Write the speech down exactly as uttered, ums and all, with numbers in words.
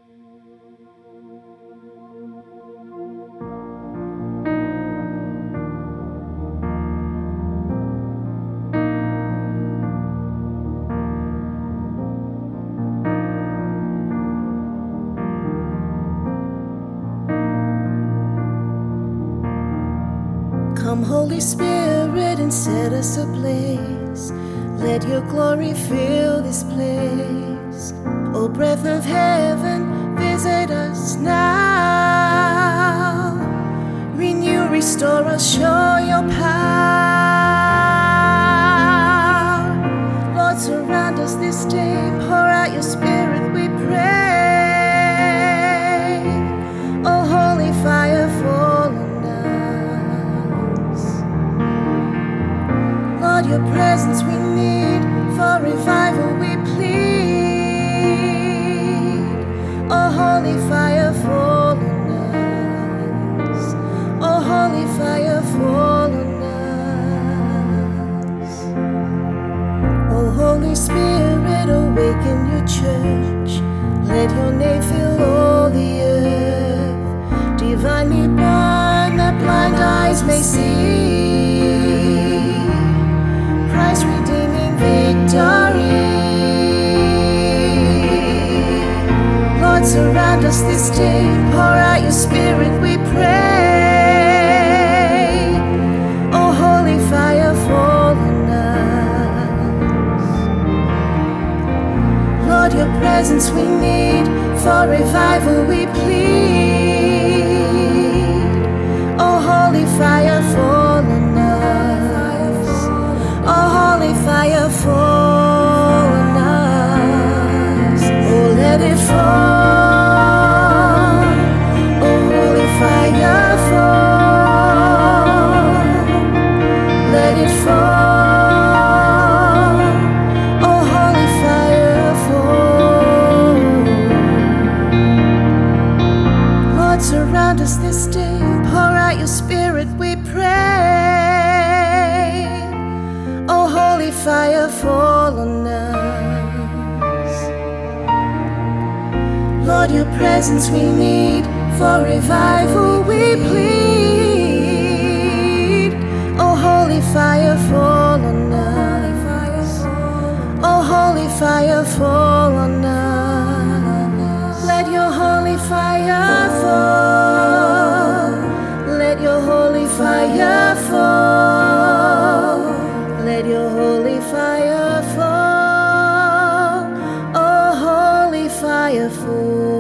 Come, Holy Spirit, and set us ablaze. Let your glory fill this place. O breath of heaven, visit us now. Renew, restore us, show your power. Lord, surround us this day. Pour out your Spirit, we pray. O holy fire, fall on us. Lord, your presence we need, for revival we plead. Oh, holy fire, fall on us. Oh, holy fire, fall on us. Oh, Holy Spirit, awaken your church. Let your name fill all the earth. Divinely burn that blind eyes may see. Christ redeeming victory. Lord, surround us this day. Pour out your Spirit, we pray. Oh, holy fire, fall on us. Lord, your presence we need, for revival we plead. Oh, holy fire, fall on us. Oh, holy fire, fall on us. Oh, let it fall. Oh, holy fire, fall. Let it fall. Oh, holy fire, fall. Lord, surround us this day. Pour out your Spirit, we pray. Oh, holy fire, fall on us. Lord, your presence we need, for revival we plead. Oh, holy fire, fall on us. Oh, holy fire, fall on us. Let your holy fire fall. Let your holy fire fall. Let your holy fire fall. Oh, holy fire fall.